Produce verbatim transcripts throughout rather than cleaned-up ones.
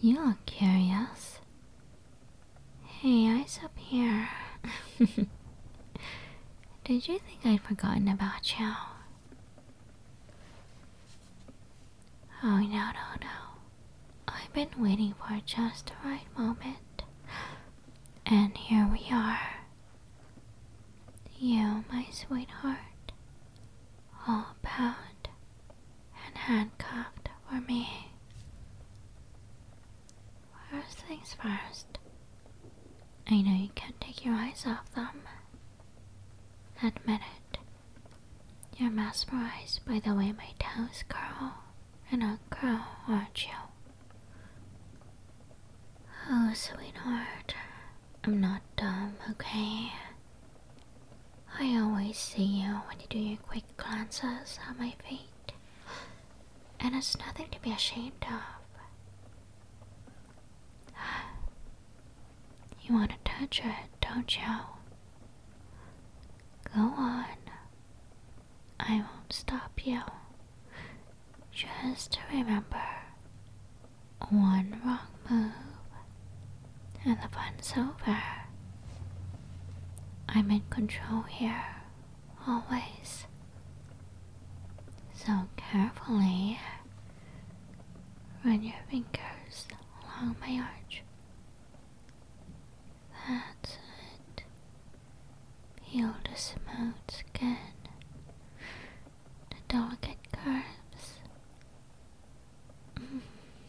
You look curious. Hey, eyes up here. Did you think I'd forgotten about you? Oh, no, no, no. I've been waiting for just the right moment. And here we are. You, my sweetheart, all bound and handcuffed for me. First things first. I know you can't take your eyes off them. Admit it. You're mesmerized by the way my toes curl and uncurl, aren't you? Oh, sweetheart, I'm not dumb, okay? I always see you when you do your quick glances at my feet, and it's nothing to be ashamed of. You want to touch it, don't you? Go on. I won't stop you. Just remember, one wrong move and the fun's over. I'm in control here, always. So carefully, run your fingers along my arch. That's it. Feel the smooth skin, the delicate curves. Mm.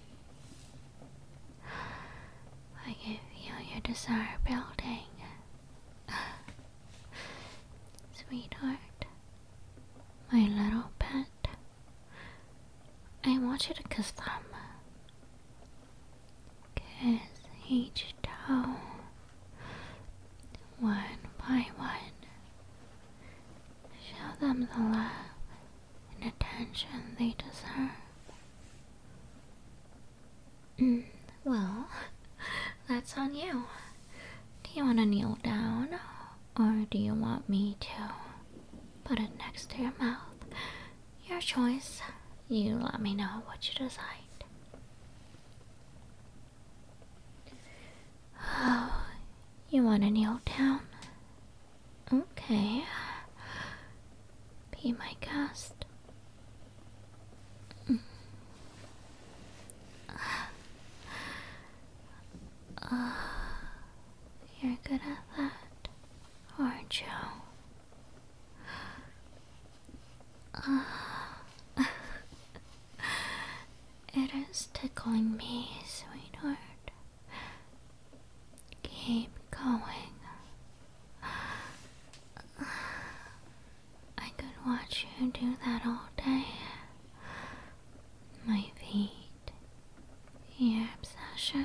I can feel your desire building. Sweetheart, my little pet, I want you to kiss them. Kiss each toe, one by one. Show them the love and attention they deserve. Mm, well, that's on you. Do you want to kneel down, or do you want me to put it next to your mouth? Your choice. You let me know what you decide. Oh, you want to kneel down? Okay. Be my guest. Mm. Uh, you're good at that, aren't you? Uh, it is tickling me, sweetheart. Keep going. I could watch you do that all day. My feet, your obsession.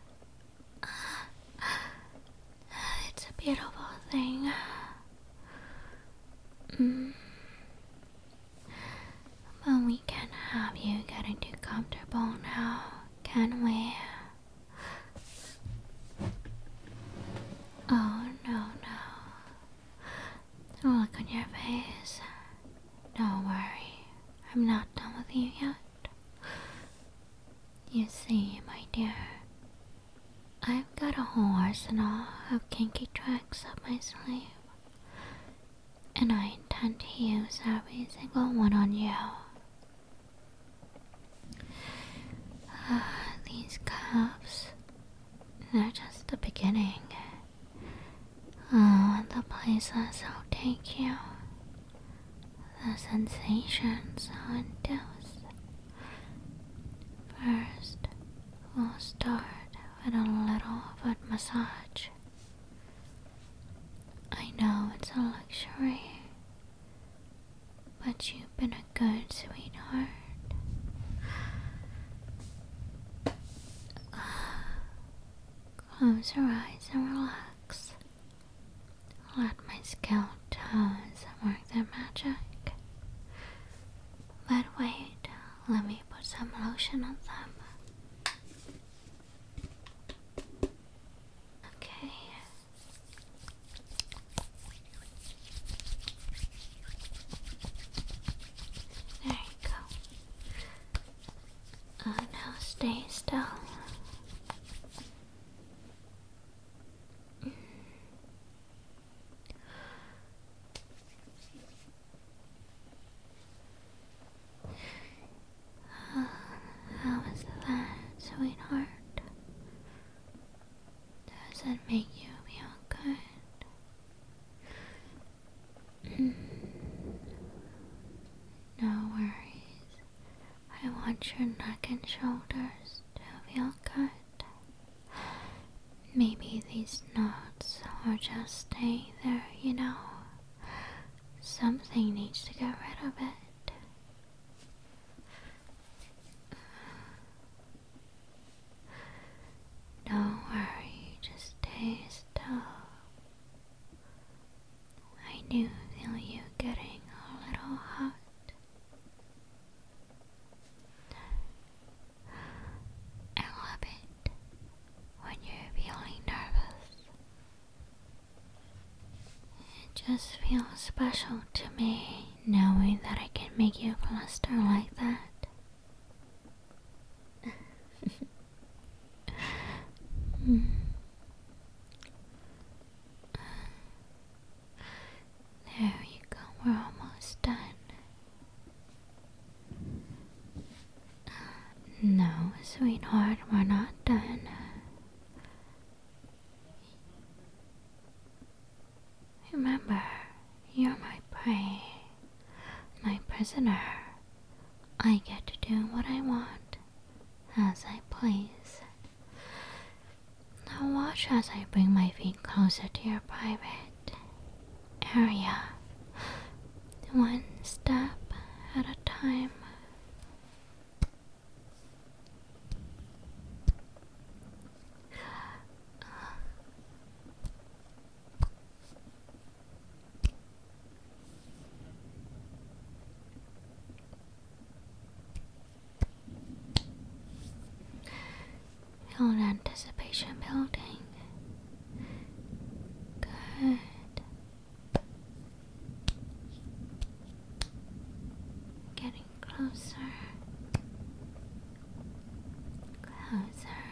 It's a beautiful thing. Mm. But we can't have you getting too comfortable now, can we? Oh, no, no. Look on your face. Don't worry, I'm not done with you yet. You see, my dear, I've got a whole arsenal of kinky tricks up my sleeve, and I intend to use every single one on you. Uh, these cuffs, they're just the beginning. Oh, the places I'll take you, the sensations I'll induce. First, we'll start with a little foot massage. I know it's a luxury, but you've been a good sweetheart. Close your eyes and relax. Let my skilled toes work their magic. But wait, let me put some lotion on them. Okay. There you go. Uh, now stay still. want your neck and shoulders to feel good. Maybe these knots are just staying there, you know. Something needs to get rid of it. Don't worry, just stay still. I do feel you getting a little hot. I love it when you're feeling nervous. It just feels special to me knowing that I can make you fluster like that. mm. There you go, we're almost done. No, sweetheart, we're not done. Remember, you're my prey, my prisoner. I get to do what I want, as I please. Now watch as I bring my feet closer to your private area, one step at a time. Feel anticipation building. Good. Getting closer. Closer.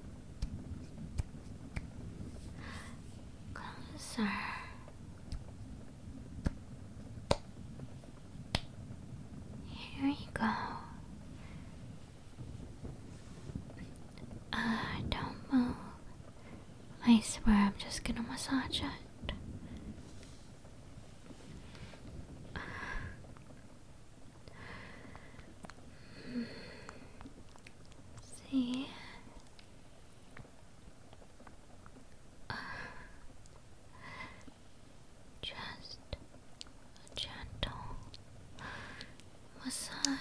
Closer. Here you go. Uh, don't move. I swear I'm just gonna massage it. See? Just a gentle massage.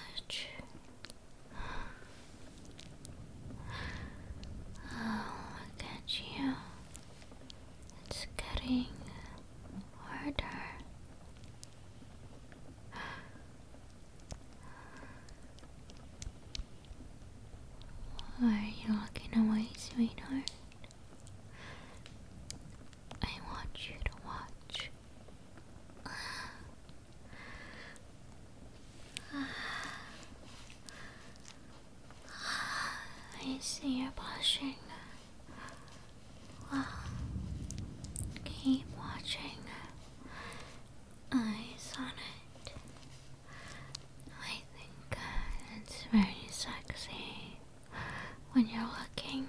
Oh, look at you. It's getting harder. Why are you looking away, sweetheart? I want you to watch. I see you're blushing. Well, keep watching. Eyes on it. I think it's very sexy when you're looking.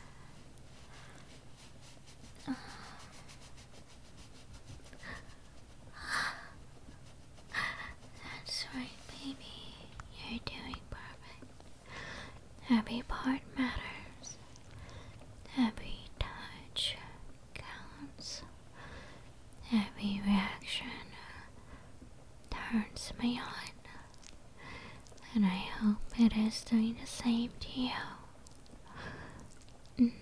That's right, baby. You're doing perfect. Every part matters. Every touch counts. Every reaction turns me on. And I hope it is doing the same to you. Mm.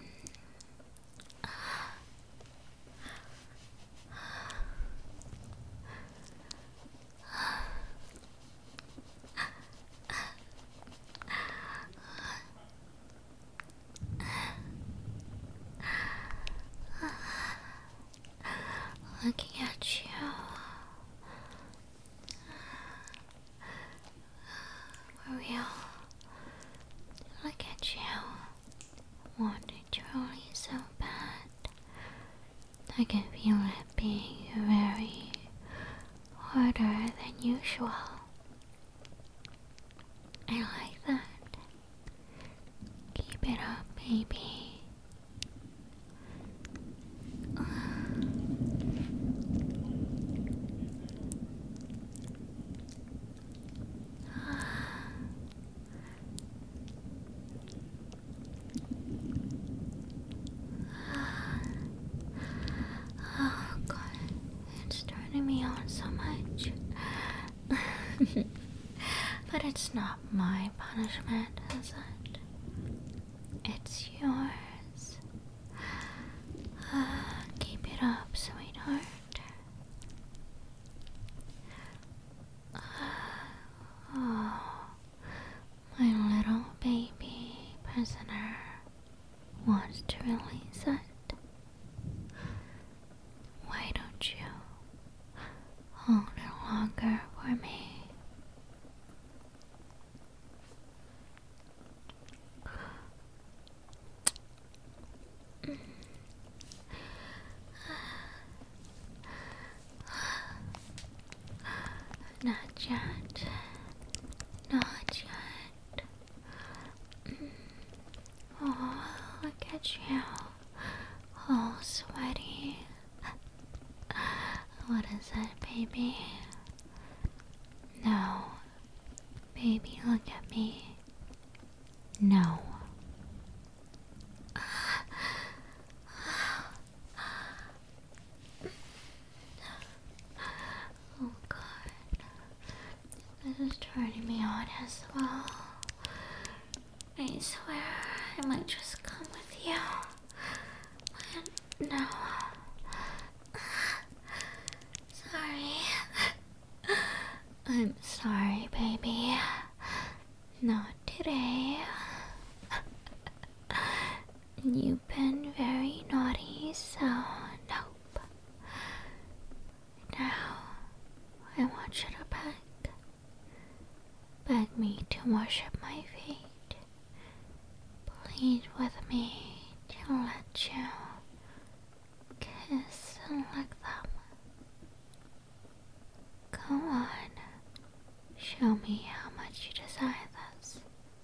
Looking at you, for real. Look at you, wanting to release so bad. I can feel it being very harder than usual. I like that. Keep it up, baby. It's not my punishment, is it? It's yours. Uh, keep it up, sweetheart. Uh, oh, my little baby prisoner wants to release it. Why don't you hold it longer for me? Not yet. Not yet. Oh, look at you. All sweaty. What is it, baby? No. Baby, look at me. No. Oh God. This is turning me on as well. I swear I might just come with you. But no. Sorry. I'm sorry, baby. Not today. You've been very naughty, so nope. Now, I want you to beg. Beg me to worship my feet. Plead with me to let you kiss and lick them. Go on. Show me how much you desire this.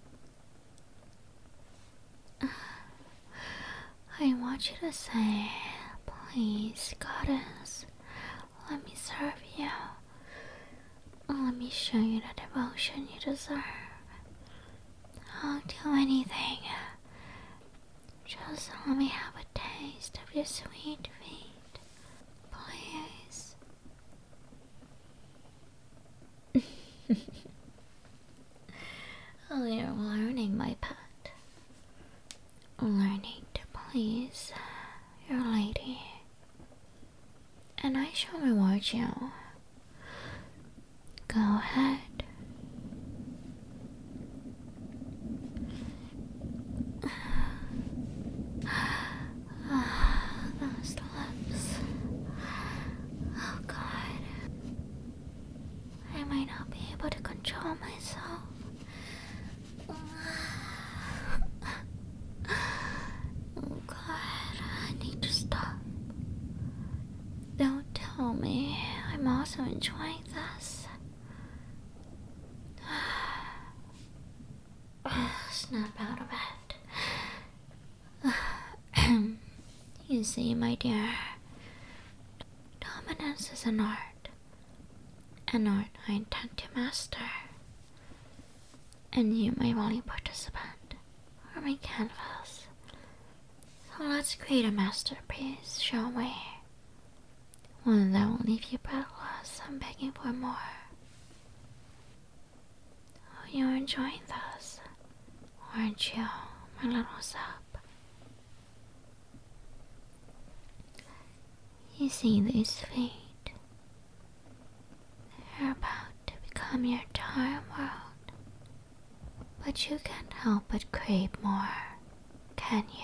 I want you to say, please, goddess, let me serve you. Let me show you the devotion you deserve. I'll do anything. Just let me have a taste of your sweet feet. Please. Oh, you're learning, my pet. Learning to please your lady. And I shall reward you. Go ahead. Those lips. Oh God. I might not be able to control myself. Oh God, I need to stop. Don't tell me I'm also enjoying this. Snap out of it. You see, my dear, dominance is an art. An art I intend to master. And you, my willing participant, are my canvas. So let's create a masterpiece, shall we? One that will leave you breathless and begging for more. Oh, you're enjoying this, aren't you, my little sap? You see these feet? They're about to become your entire world. But you can't help but crave more, can you?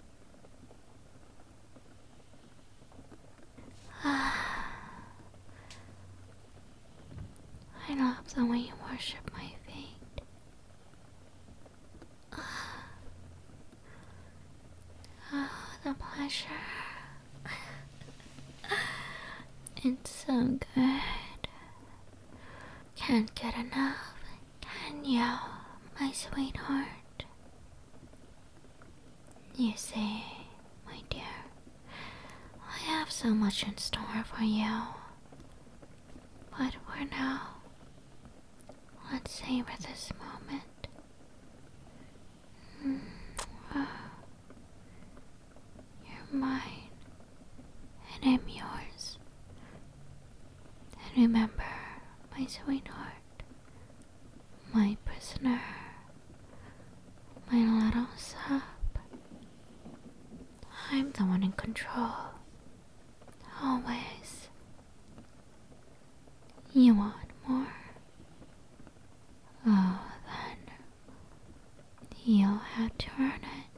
Ah, I love the way you worship my feet. Ah, oh, the pleasure. It's so good. Can't get enough, can you, my sweetheart? You see, my dear, I have so much in store for you. But for now, let's savor this moment. Mm. Oh. You're mine, and I'm yours. And remember, my sweetheart, my control. Always. You want more? Oh, then you'll have to earn it.